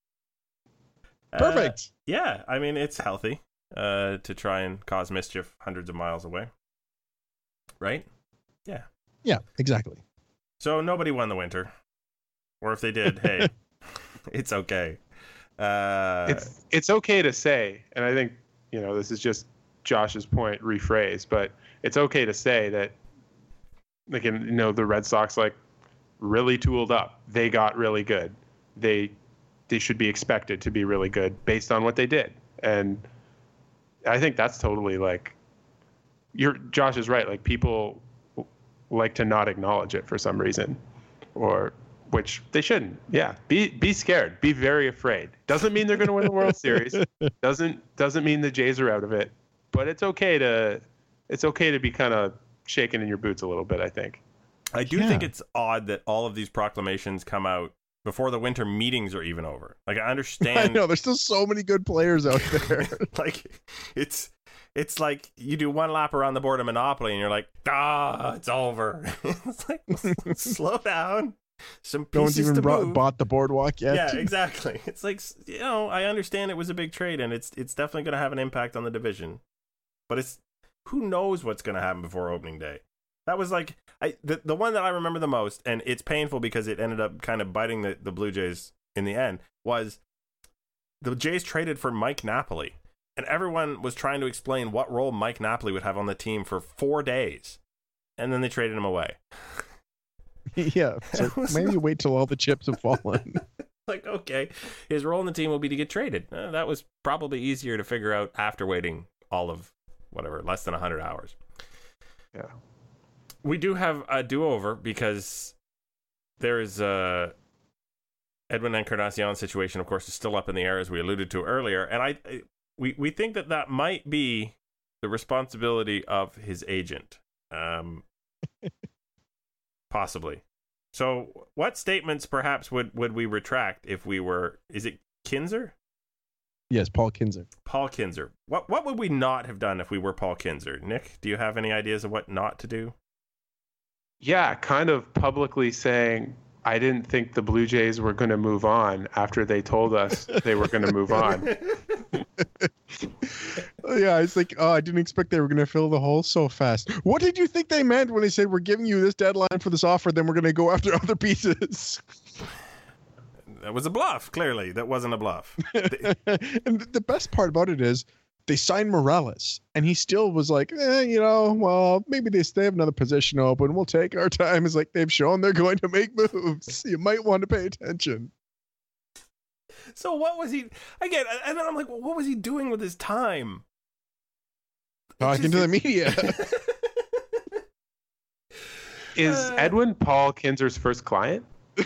[SPEAKER 3] Perfect.
[SPEAKER 1] Uh, yeah, I mean, it's healthy uh, to try and cause mischief hundreds of miles away. Right? Yeah.
[SPEAKER 3] Yeah, exactly.
[SPEAKER 1] So nobody won the winter. Or if they did, hey, it's okay. Uh,
[SPEAKER 2] it's it's okay to say, and I think, you know, this is just Josh's point rephrased, but it's okay to say that, like, you know, the Red Sox, like, really tooled up. They got really good. They they should be expected to be really good based on what they did. And I think that's totally, like, you're Josh is right. Like, people like to not acknowledge it for some reason, or which they shouldn't. Yeah, be be scared. Be very afraid. Doesn't mean they're going to win the World Series. Doesn't doesn't mean the Jays are out of it. But it's okay to it's okay to be kind of shaking in your boots a little bit, I think.
[SPEAKER 1] I do
[SPEAKER 3] Yeah.
[SPEAKER 1] think it's odd that all of these proclamations come out before the winter meetings are even over. Like, I understand.
[SPEAKER 3] I know there's still so many good players out there.
[SPEAKER 1] Like, it's it's like you do one lap around the board of Monopoly and you're like, ah, it's over. It's like, slow down. Some
[SPEAKER 3] No one's
[SPEAKER 1] pieces
[SPEAKER 3] even
[SPEAKER 1] to
[SPEAKER 3] brought,
[SPEAKER 1] move.
[SPEAKER 3] bought the boardwalk yet.
[SPEAKER 1] Yeah, exactly. It's like, you know, I understand it was a big trade and it's it's definitely going to have an impact on the division. But it's who knows what's going to happen before opening day. That was like I the, the one that I remember the most, and it's painful because it ended up kind of biting the, the Blue Jays in the end, was the Jays traded for Mike Napoli. And everyone was trying to explain what role Mike Napoli would have on the team for four days. And then they traded him away.
[SPEAKER 3] Yeah. So maybe wait till all the chips have fallen.
[SPEAKER 1] Like, okay, his role in the team will be to get traded. Uh, that was probably easier to figure out after waiting all of, whatever, less than one hundred hours.
[SPEAKER 2] Yeah.
[SPEAKER 1] we do have a do-over because there is a Edwin Encarnacion situation, of course, is still up in the air, as we alluded to earlier. And I, we, we think that that might be the responsibility of his agent. Um, possibly. So what statements perhaps would, would we retract if we were, is it Kinzer?
[SPEAKER 3] Yes, Paul Kinzer.
[SPEAKER 1] Paul Kinzer. What what would we not have done if we were Paul Kinzer? Nick, do you have any ideas of what not to do?
[SPEAKER 2] Yeah, kind of publicly saying, I didn't think the Blue Jays were going to move on after they told us they were going to move on.
[SPEAKER 3] Yeah, it's like, oh, I didn't expect they were going to fill the hole so fast. What did you think they meant when they said we're giving you this deadline for this offer, then we're going to go after other pieces?
[SPEAKER 1] That was a bluff, clearly. That wasn't a bluff.
[SPEAKER 3] And the best part about it is they signed Morales, and he still was like, eh, you know, well, maybe they, they have another position open. We'll take our time. It's like they've shown they're going to make moves. You might want to pay attention.
[SPEAKER 1] So what was he, again, and then I'm like, well, what was he doing with his time?
[SPEAKER 3] Talking to the media.
[SPEAKER 2] Is
[SPEAKER 1] Uh,
[SPEAKER 2] Edwin Paul Kinzer's first client?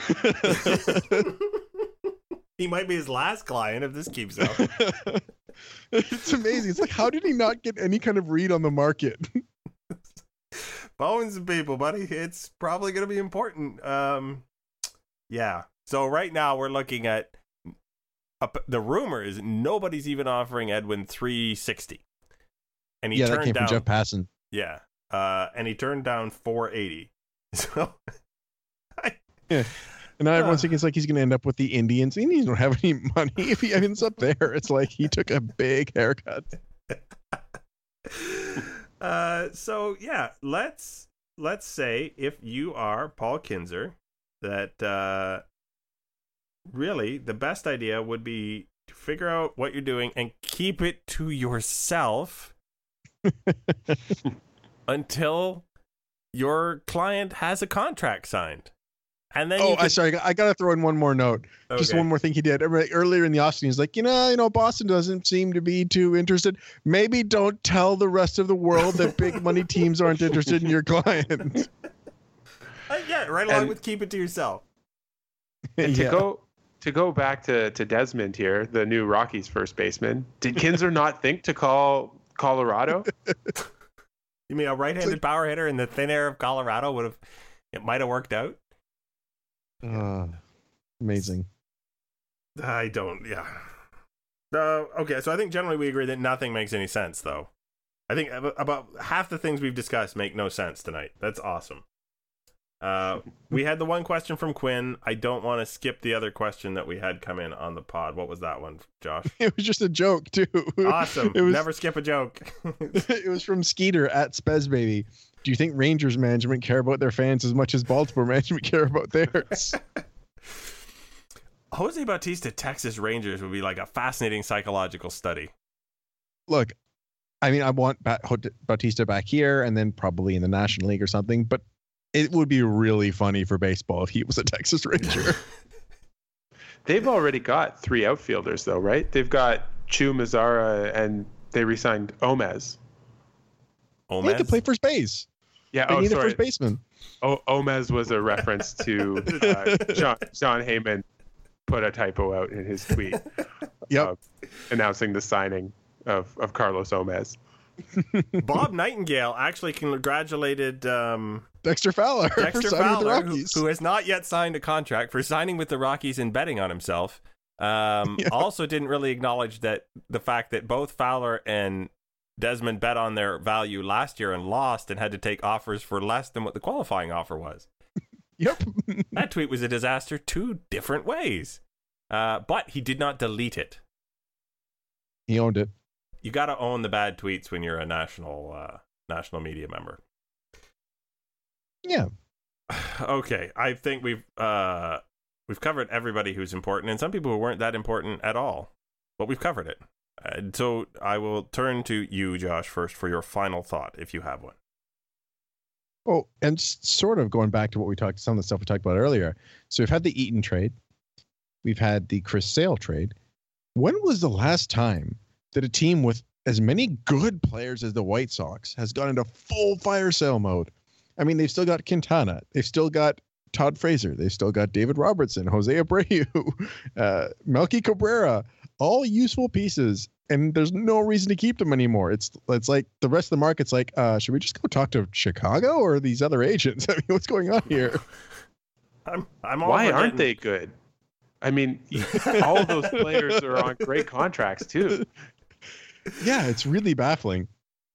[SPEAKER 1] He might be his last client if this keeps up.
[SPEAKER 3] It's amazing. It's like, how did he not get any kind of read on the market?
[SPEAKER 1] Bones and people, buddy. It's probably going to be important. Um, yeah. So right now we're looking at up, the rumor is nobody's even offering Edwin three sixty, and he
[SPEAKER 3] yeah,
[SPEAKER 1] turned
[SPEAKER 3] that came
[SPEAKER 1] down.
[SPEAKER 3] from Jeff Passan.
[SPEAKER 1] Yeah, uh, and he turned down four eighty. So, I,
[SPEAKER 3] Yeah. And now everyone's
[SPEAKER 1] Uh.
[SPEAKER 3] thinking it's like he's going to end up with the Indians. The Indians don't have any money. If he ends up there, it's like he took a big haircut.
[SPEAKER 1] uh, so yeah, let's let's say if you are Paul Kinzer, that uh, really the best idea would be to figure out what you're doing and keep it to yourself until your client has a contract signed. And then
[SPEAKER 3] Oh,
[SPEAKER 1] you
[SPEAKER 3] I
[SPEAKER 1] could,
[SPEAKER 3] sorry. I got to throw in one more note. Just
[SPEAKER 1] Okay.
[SPEAKER 3] one more thing he did earlier in the offseason. He's like, you know, you know, Boston doesn't seem to be too interested. Maybe don't tell the rest of the world that big money teams aren't interested in your client.
[SPEAKER 1] Uh, yeah, right along
[SPEAKER 2] And-
[SPEAKER 1] with keep it to yourself.
[SPEAKER 2] And to
[SPEAKER 3] Yeah.
[SPEAKER 2] go to go back to, to Desmond here, the new Rockies first baseman, did Kinzer not think to call Colorado?
[SPEAKER 1] You mean a right-handed power hitter in the thin air of Colorado would have? It might have worked out.
[SPEAKER 3] Uh, amazing.
[SPEAKER 1] I don't. Yeah. Uh, okay, so I think generally we agree that nothing makes any sense, though. I think ab- about half the things we've discussed make no sense tonight. That's awesome. Uh, we had the one question from Quinn. I don't want to skip the other question that we had come in on the pod. What was that one, Josh?
[SPEAKER 3] It was just a joke, too.
[SPEAKER 1] Awesome.
[SPEAKER 3] It was,
[SPEAKER 1] Never skip a joke.
[SPEAKER 3] it was from Skeeter at Spez Baby. Do you think Rangers management care about their fans as much as Baltimore management care about theirs?
[SPEAKER 1] Jose Bautista, Texas Rangers would be like a fascinating psychological study.
[SPEAKER 3] Look, I mean, I want ba- Bautista back here and then probably in the National League or something, but it would be really funny for baseball if he was a Texas Ranger.
[SPEAKER 2] They've already got three outfielders, though, right? They've got Chu, Mazzara, and they re-signed Omez.
[SPEAKER 1] Omez?
[SPEAKER 3] He could play first base.
[SPEAKER 2] Yeah,
[SPEAKER 3] They
[SPEAKER 2] oh,
[SPEAKER 3] need a
[SPEAKER 2] sorry.
[SPEAKER 3] first baseman.
[SPEAKER 2] O- Omez was a reference to uh, John, John Heyman put a typo out in his tweet
[SPEAKER 3] Yep.
[SPEAKER 2] uh, announcing the signing of, of Carlos Omez.
[SPEAKER 1] Bob Nightingale actually congratulated um,
[SPEAKER 3] Dexter Fowler. for
[SPEAKER 1] Dexter
[SPEAKER 3] signing with the
[SPEAKER 1] Fowler, who,
[SPEAKER 3] Rockies.
[SPEAKER 1] who has not yet signed a contract, for signing with the Rockies and betting on himself. Um,
[SPEAKER 3] Yeah.
[SPEAKER 1] Also didn't really acknowledge that the fact that both Fowler and Desmond bet on their value last year and lost and had to take offers for less than what the qualifying offer was.
[SPEAKER 3] Yep.
[SPEAKER 1] That tweet was a disaster two different ways. Uh, but he did not delete it.
[SPEAKER 3] He owned it.
[SPEAKER 1] You got to own the bad tweets when you're a national uh, national media member.
[SPEAKER 3] Yeah.
[SPEAKER 1] Okay, I think we've uh, we've covered everybody who's important, and some people who weren't that important at all. But we've covered it. And so I will turn to you, Josh, first for your final thought, if you have one.
[SPEAKER 3] Oh, and s- sort of going back to what we talked, some of the stuff we talked about earlier. So we've had the Eaton trade. We've had the Chris Sale trade. When was the last time that a team with as many good players as the White Sox has gone into full fire sale mode? I mean, they've still got Quintana. They've still got Todd Fraser. They've still got David Robertson, Jose Abreu, uh, Melky Cabrera, all useful pieces. And there's no reason to keep them anymore. It's it's like the rest of the market's like, uh, should we just go talk to Chicago or these other agents? I mean, what's going on here?
[SPEAKER 1] I'm, I'm all
[SPEAKER 2] Why
[SPEAKER 1] for
[SPEAKER 2] aren't
[SPEAKER 1] getting-
[SPEAKER 2] they good? I mean, all of those players are on great contracts too.
[SPEAKER 3] Yeah, it's really baffling.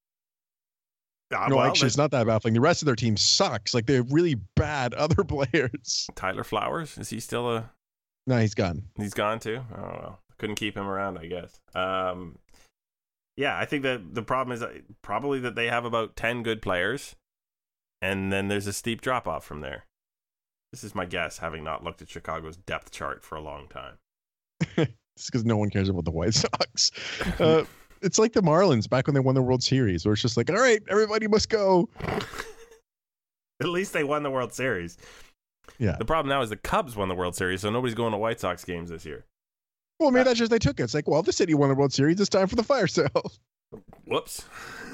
[SPEAKER 1] Ah,
[SPEAKER 3] no,
[SPEAKER 1] well,
[SPEAKER 3] actually, it's not that baffling. The rest of their team sucks. Like, they have really bad other players.
[SPEAKER 1] Tyler Flowers, is he still a...
[SPEAKER 3] No, he's gone.
[SPEAKER 1] He's gone too? Oh, well. Couldn't keep him around, I guess. Um, yeah, I think that the problem is that probably that they have about ten good players, and then there's a steep drop-off from there. This is my guess, having not looked at Chicago's depth chart for a long time.
[SPEAKER 3] It's because no one cares about the White Sox. Uh, it's like the Marlins back when they won the World Series, where it's just like, all right, everybody must go.
[SPEAKER 1] At least they won the World Series.
[SPEAKER 3] Yeah.
[SPEAKER 1] The problem now is the Cubs won the World Series, so nobody's going to White Sox games this year.
[SPEAKER 3] Well, maybe that's just they took it. It's like, well, the city won the World Series. It's time for the fire sale.
[SPEAKER 1] Whoops.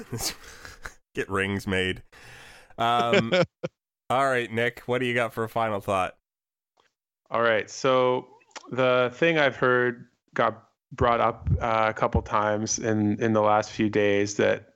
[SPEAKER 1] Get rings made. Um, all right, Nick, what do you got for a final thought?
[SPEAKER 2] All right. So the thing I've heard got brought up uh, a couple times in, in the last few days that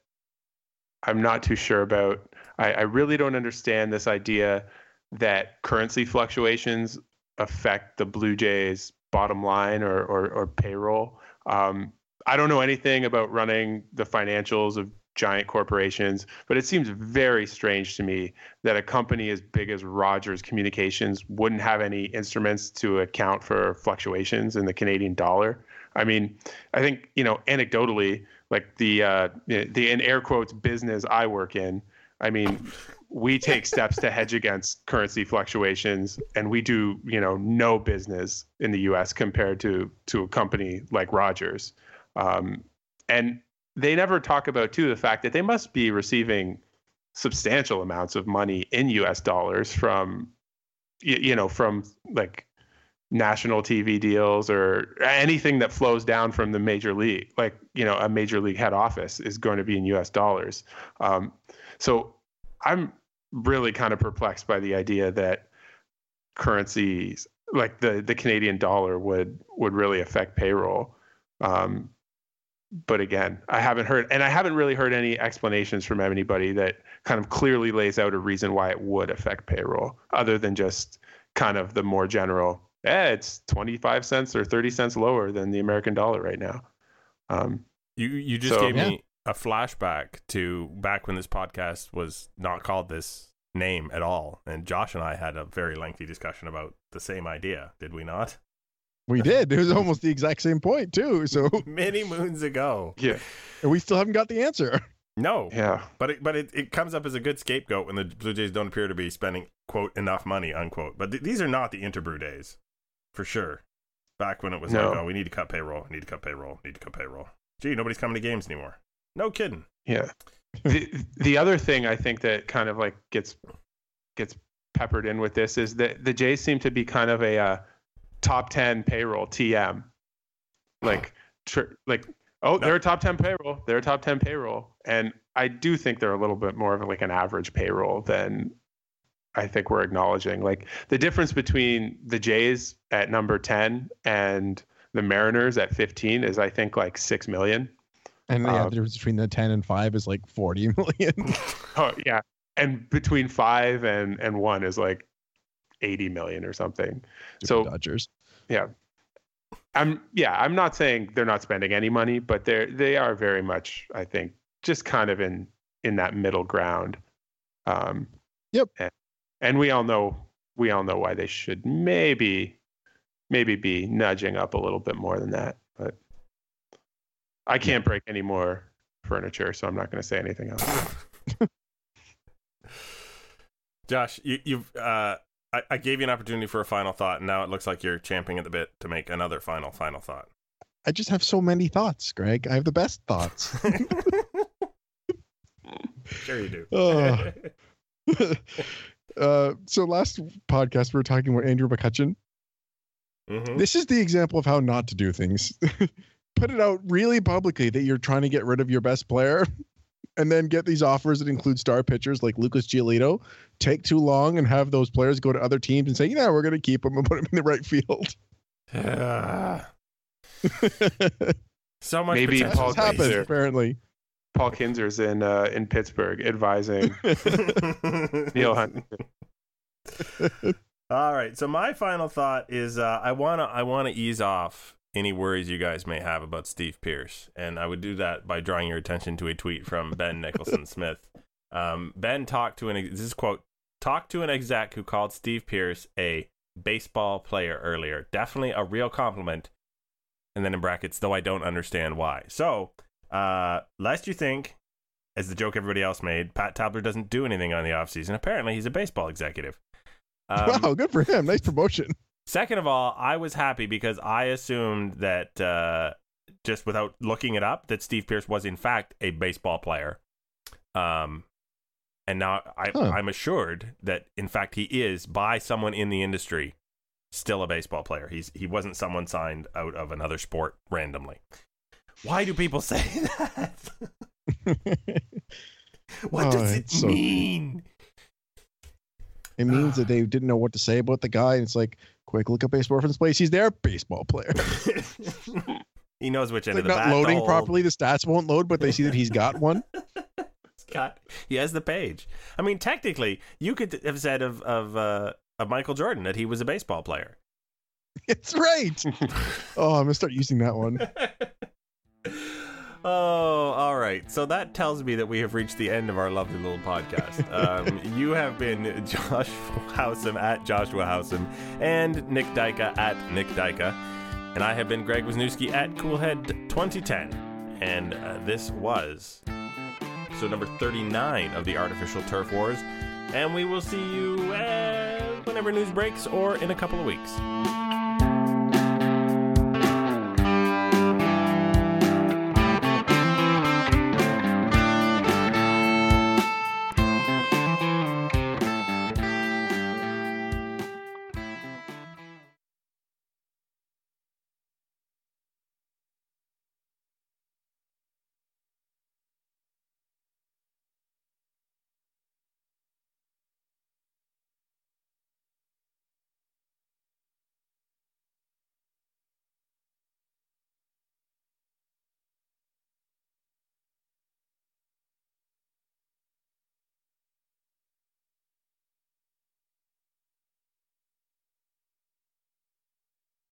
[SPEAKER 2] I'm not too sure about. I, I really don't understand this idea that currency fluctuations affect the Blue Jays' bottom line or, or, or payroll. Um, I don't know anything about running the financials of giant corporations, but it seems very strange to me that a company as big as Rogers Communications wouldn't have any instruments to account for fluctuations in the Canadian dollar. I mean, I think, you know, anecdotally, like the, uh, the in air quotes business I work in, I mean, we take steps to hedge against currency fluctuations, and we do, you know, no business in the U S compared to to a company like Rogers. Um, and they never talk about, too, the fact that they must be receiving substantial amounts of money in U S dollars from, you, you know, from like national T V deals or anything that flows down from the major league. Like, you know, a major league head office is going to be in U S dollars. Um, so I'm really kind of perplexed by the idea that currencies like the, the Canadian dollar would, would really affect payroll. Um, but again, I haven't heard, and I haven't really heard any explanations from anybody that kind of clearly lays out a reason why it would affect payroll, other than just kind of the more general, eh, it's twenty-five cents or thirty cents lower than the American dollar right now. Um,
[SPEAKER 1] You you just
[SPEAKER 2] So-
[SPEAKER 1] gave
[SPEAKER 3] Yeah.
[SPEAKER 1] me a flashback to back when this podcast was not called this name at all, and Josh and I had a very lengthy discussion about the same idea, did we not?
[SPEAKER 3] We did. It was almost the exact same point, too. So,
[SPEAKER 1] Many moons ago.
[SPEAKER 2] yeah,
[SPEAKER 3] and we still haven't got the answer.
[SPEAKER 1] No,
[SPEAKER 2] yeah.
[SPEAKER 1] but it, but it, it comes up as a good scapegoat when the Blue Jays don't appear to be spending, quote, enough money, unquote. But th- these are not the Interbrew days, for sure. Back when it was
[SPEAKER 2] No.
[SPEAKER 1] like, oh, we need to cut payroll, need to cut payroll, need to cut payroll. Gee, nobody's coming to games anymore. No kidding.
[SPEAKER 2] Yeah. the the other thing I think that kind of like gets gets peppered in with this is that the Jays seem to be kind of a uh, top ten payroll T M. Like tr- like oh, they're a top ten payroll. They're a top ten payroll. And I do think they're a little bit more of like an average payroll than I think we're acknowledging. Like the difference between the Jays at number ten and the Mariners at fifteen is I think like six million.
[SPEAKER 3] And yeah,
[SPEAKER 2] Uh,
[SPEAKER 3] the difference between the ten and five is like forty million.
[SPEAKER 2] Oh yeah, and between five and and one is like eighty million or something. So
[SPEAKER 3] Dodgers.
[SPEAKER 2] yeah, I'm yeah I'm not saying they're not spending any money, but they're they are very much, I think, just kind of in in that middle ground. Um,
[SPEAKER 3] Yep.
[SPEAKER 2] And, and we all know we all know why they should maybe maybe be nudging up a little bit more than that, but I can't break any more furniture, so I'm not going to say anything else.
[SPEAKER 1] Josh, you, you've uh, I, I gave you an opportunity for a final thought, and now it looks like you're champing at the bit to make another final final thought.
[SPEAKER 3] I just have so many thoughts, Greg. I have the best thoughts.
[SPEAKER 1] Sure you do.
[SPEAKER 3] Oh. uh, so last podcast we were talking about Andrew McCutchen.
[SPEAKER 1] Mhm.
[SPEAKER 3] This is the example of how not to do things. Put it out really publicly that you're trying to get rid of your best player, and then get these offers that include star pitchers like Lucas Giolito, take too long and have those players go to other teams and say, yeah, we're going to keep him and put him in the right field.
[SPEAKER 1] Uh, so much
[SPEAKER 2] Maybe
[SPEAKER 1] potential.
[SPEAKER 2] Paul
[SPEAKER 3] happens,
[SPEAKER 2] Kinzer.
[SPEAKER 3] apparently.
[SPEAKER 2] Paul Kinzer's in uh, in Pittsburgh advising Neil Hunt.
[SPEAKER 1] All right. So my final thought is uh, I wanna I wanna ease off any worries you guys may have about Steve Pearce, and I would do that by drawing your attention to a tweet from Ben Nicholson Smith. Um, Ben talked to an this is quote talked to an exec who called Steve Pearce a baseball player earlier. Definitely a real compliment. And then in brackets, though I don't understand why. So, uh, lest you think, as the joke everybody else made, Pat Tabler doesn't do anything on the offseason. Apparently, he's a baseball executive. Um,
[SPEAKER 3] Wow, good for him. Nice promotion.
[SPEAKER 1] Second of all, I was happy because I assumed that, uh, just without looking it up, that Steve Pearce was in fact a baseball player. Um, and now I,
[SPEAKER 3] Huh.
[SPEAKER 1] I'm assured that, in fact, he is, by someone in the industry, still a baseball player. He's He wasn't someone signed out of another sport randomly. Why do people say that? What
[SPEAKER 3] Oh,
[SPEAKER 1] does it
[SPEAKER 3] it's so-
[SPEAKER 1] mean?
[SPEAKER 3] It means that they didn't know what to say about the guy. And it's like, quick look at Baseball Reference Place. He's their baseball player.
[SPEAKER 1] He knows which end
[SPEAKER 3] Like
[SPEAKER 1] of the
[SPEAKER 3] not
[SPEAKER 1] bat to
[SPEAKER 3] loading
[SPEAKER 1] hold.
[SPEAKER 3] properly. The stats won't load, but they see that he's got one.
[SPEAKER 1] Got, he has the page. I mean, technically, you could have said of of uh, of Michael Jordan that he was a baseball player.
[SPEAKER 3] It's right. Oh, I'm gonna start using that one.
[SPEAKER 1] Oh, all right. So that tells me that we have reached the end of our lovely little podcast. Um, you have been Josh Howsam at Joshua Howsam and Nick Dyka at Nick Dyka. And I have been Greg Wisniewski at Coolhead twenty ten. And uh, this was episode number thirty-nine of the Artificial Turf Wars. And we will see you uh, whenever news breaks or in a couple of weeks.